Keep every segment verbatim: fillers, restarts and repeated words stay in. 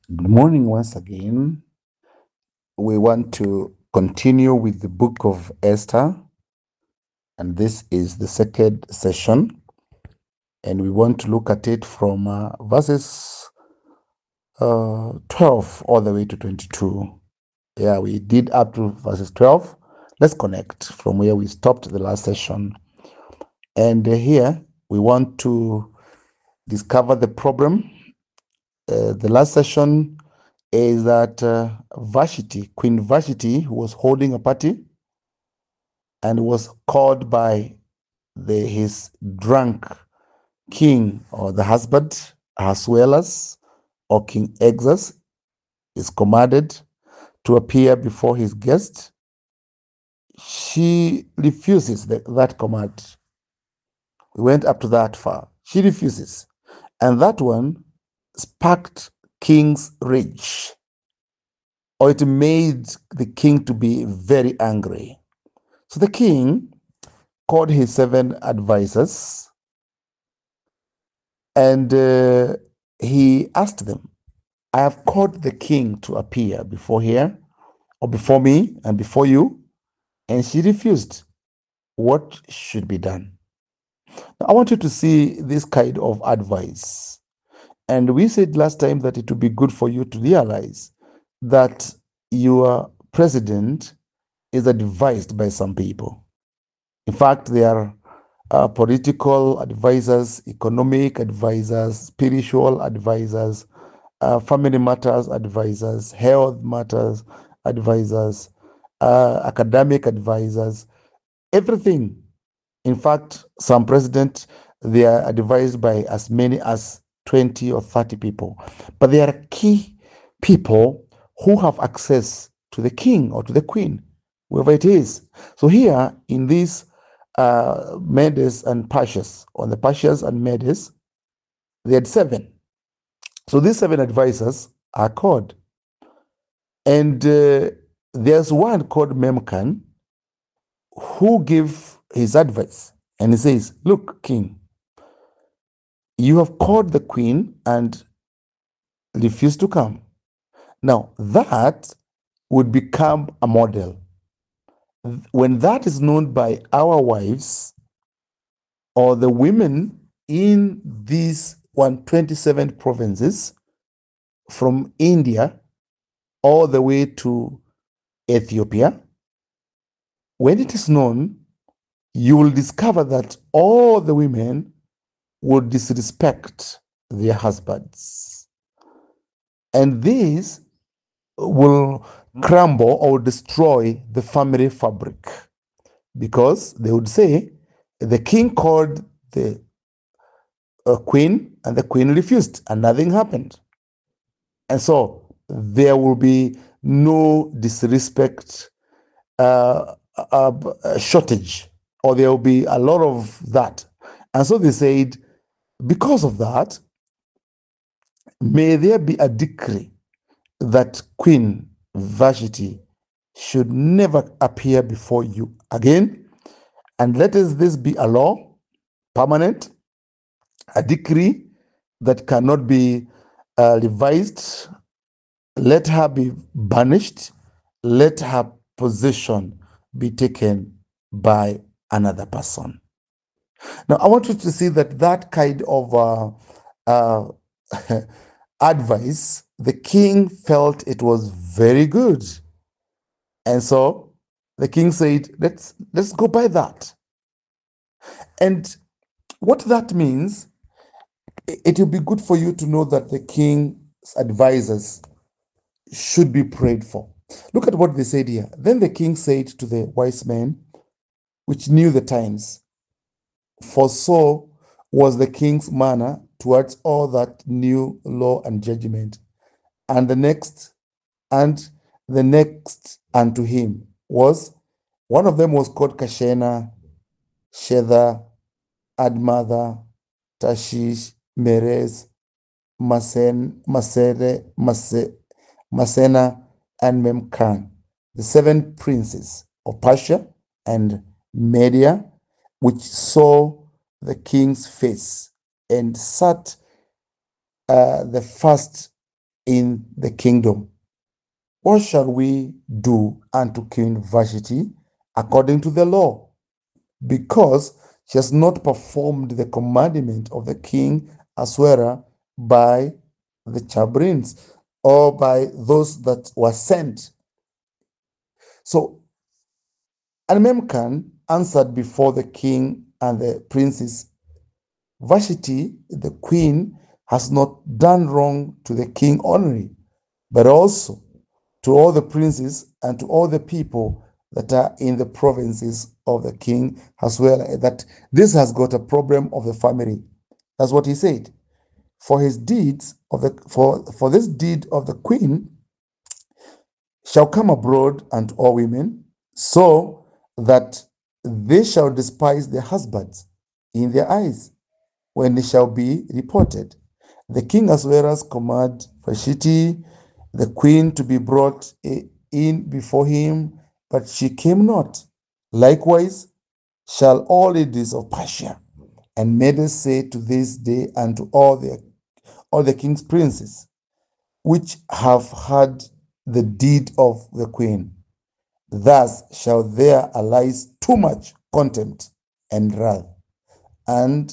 Good morning once again. We want to continue with the book of Esther, and this is the second session, and we want to look at it from uh, verses uh, twelve all the way to twenty-two. Yeah, we did up to verses twelve. Let's connect from where we stopped the last session. And uh, here we want to discover the problem. Uh, the last session is that uh, Vashti, Queen Vashti, was holding a party and was called by the, his drunk king or the husband, Ahasuerus, or King Xerxes, is commanded to appear before his guest. She refuses the, that command. We went up to that far. She refuses. And that one sparked king's rage, or it made the king to be very angry. So the king called his seven advisors and uh, he asked them, I have called the king to appear before here, or before me and before you, and she refused. What should be done? Now, I want you to see this kind of advice. And we said last time that it would be good for you to realize that your president is advised by some people. In fact, they are uh, political advisors, economic advisors, spiritual advisors, uh, family matters advisors, health matters advisors, uh, academic advisors, everything. In fact, some presidents, they are advised by as many as twenty or thirty people. But there are key people who have access to the king or to the queen, whoever it is. So here in these uh, Medes and Persians, on the Persians and Medes, they had seven. So these seven advisors are called. And uh, there's one called Memkan who gave his advice. And he says, look, king, you have called the queen and refused to come. Now, that would become a model. When that is known by our wives or the women in these one hundred twenty-seven provinces, from India all the way to Ethiopia, when it is known, you will discover that all the women would disrespect their husbands. And this will crumble or destroy the family fabric, because they would say the king called the uh, queen and the queen refused and nothing happened. And so there will be no disrespect uh, uh, shortage, or there will be a lot of that. And so they said, because of that, may there be a decree that Queen Vashti should never appear before you again. And let us this be a law, permanent, a decree that cannot be uh, revised. Let her be banished. Let her position be taken by another person. Now, I want you to see that that kind of uh, uh, advice, the king felt it was very good. And so the king said, let's, let's go by that. And what that means, it will be good for you to know that the king's advisors should be prayed for. Look at what they said here. Then the king said to the wise men, which knew the times, for so was the king's manner towards all that knew law and judgment. And the next, and the next unto him was, one of them was called Kashena, Shetha, Admatha, Tashish, Merez, Masen, Masere, Mase, Masena, and Memkan, the seven princes of Persia and Media, which saw the king's face and sat uh, the first in the kingdom. What shall we do unto Queen Vashti according to the law? Because she has not performed the commandment of the king Ahasuerus by the Chabrins or by those that were sent. So Memucan answered before the king and the princes, Vashti, the queen, has not done wrong to the king only, but also to all the princes and to all the people that are in the provinces of the king as well, that this has got a problem of the family. That's what he said. For his deeds of the for, for this deed of the queen shall come abroad unto all women, so that they shall despise their husbands in their eyes when it shall be reported. The king Ahasuerus command Vashti, the queen, to be brought in before him, but she came not. Likewise shall all ladies of Persia and Medes say to this day unto all the all the king's princes, which have heard the deed of the queen. Thus shall there arise too much contempt and wrath. And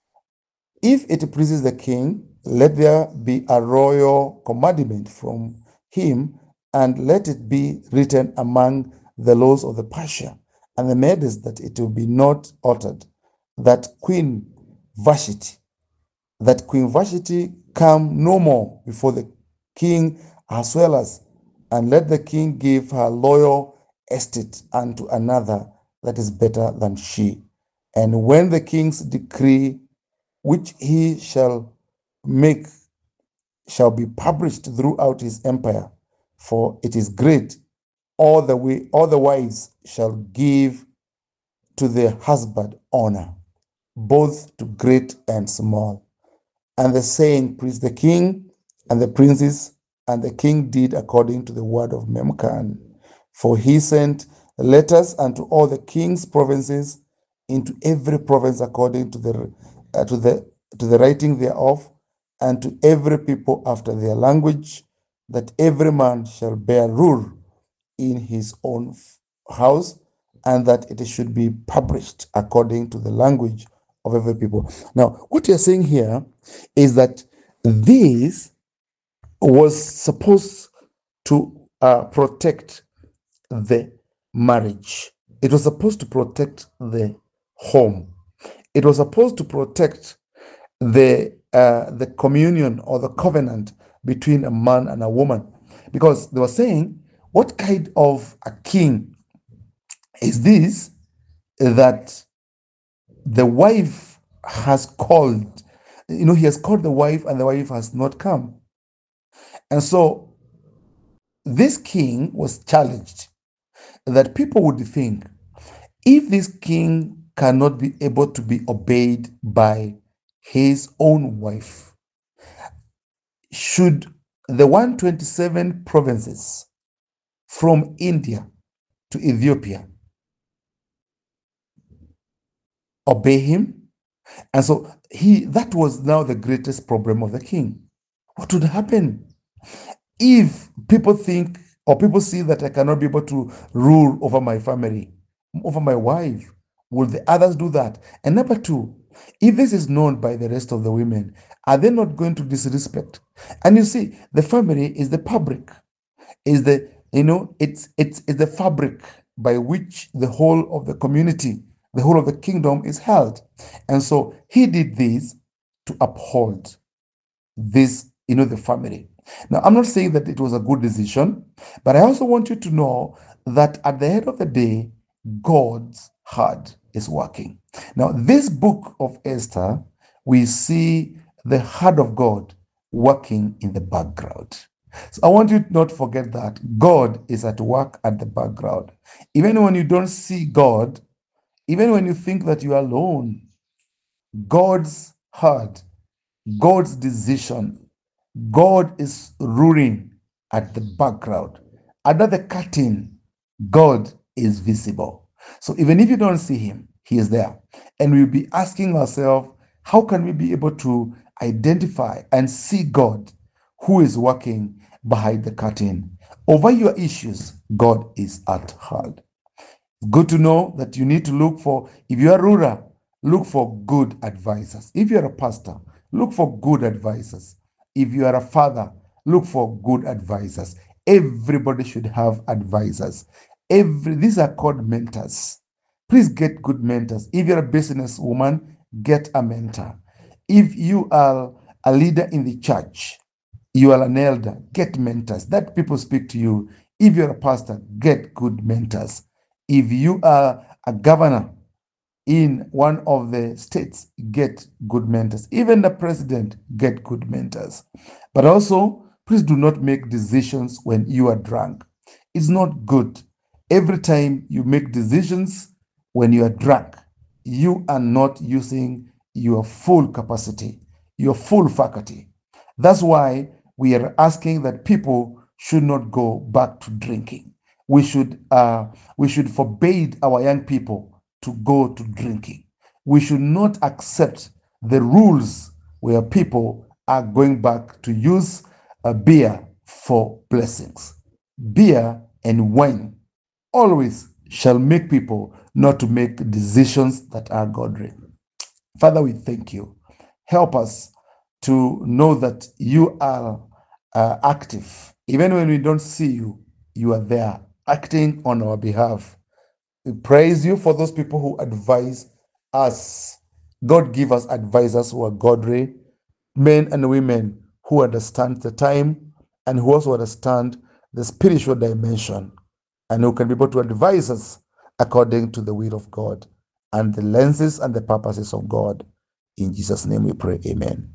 if it pleases the king, let there be a royal commandment from him, and let it be written among the laws of the Persia and the Medes that it will be not altered, that Queen Vashti, that Queen Vashti come no more before the king Ahasuerus, and let the king give her loyal estate unto another that is better than she. And when the king's decree which he shall make shall be published throughout his empire, for it is great, all the way all the wives shall give to their husband honor, both to great and small. And the saying pleased the king and the princes, and the king did according to the word of Memucan. For he sent letters unto all the king's provinces, into every province according to the uh, to the to the writing thereof, and to every people after their language, that every man shall bear rule in his own house, and that it should be published according to the language of every people. Now, what you're saying here is that this was supposed to uh, protect the marriage. It was supposed to protect the home. It was supposed to protect the uh, the communion or the covenant between a man and a woman, because they were saying, what kind of a king is this that the wife has called? You know, he has called the wife and the wife has not come. And so this king was challenged, that people would think, if this king cannot be able to be obeyed by his own wife, should the one hundred twenty-seven provinces from India to Ethiopia obey him? And so he that was now the greatest problem of the king. What would happen if people think, or people see that I cannot be able to rule over my family, over my wife? Will the others do that? And number two, if this is known by the rest of the women, are they not going to disrespect? And you see, the family is the fabric, is the, you know, it's it's it's the fabric by which the whole of the community, the whole of the kingdom is held. And so he did this to uphold this, you know, the family. Now, I'm not saying that it was a good decision, but I also want you to know that at the end of the day, God's heart is working. Now, this book of Esther, we see the heart of God working in the background. So I want you to not forget that God is at work at the background. Even when you don't see God, even when you think that you are alone, God's heart, God's decision, God is ruling at the background. Under the curtain, God is visible. So even if you don't see him, he is there. And we'll be asking ourselves, how can we be able to identify and see God who is working behind the curtain. Over your issues, God is at hand. Good to know that you need to look for, if you are a ruler, look for good advisors. If you're a pastor, look for good advisors. If you are a father, look for good advisors. Everybody should have advisors. Every These are called mentors. Please get good mentors. If you're a businesswoman, get a mentor. If you are a leader in the church, you are an elder, get mentors. That people speak to you. If you're a pastor, get good mentors. If you are a governor in one of the states, get good mentors. Even the president, get good mentors. But also, please do not make decisions when you are drunk. It's not good. Every time you make decisions when you are drunk, you are not using your full capacity, your full faculty. That's why we are asking that people should not go back to drinking. We should uh, we should forbade our young people to go to drinking. We should not accept the rules where people are going back to use uh, beer for blessings. Beer and wine always shall make people not to make decisions that are godly. Father, we thank you. Help us to know that you are uh, active. Even when we don't see you, you are there acting on our behalf. We praise you for those people who advise us. God, give us advisors who are godly, men and women who understand the time and who also understand the spiritual dimension and who can be able to advise us according to the will of God and the lenses and the purposes of God. In Jesus' name we pray, amen.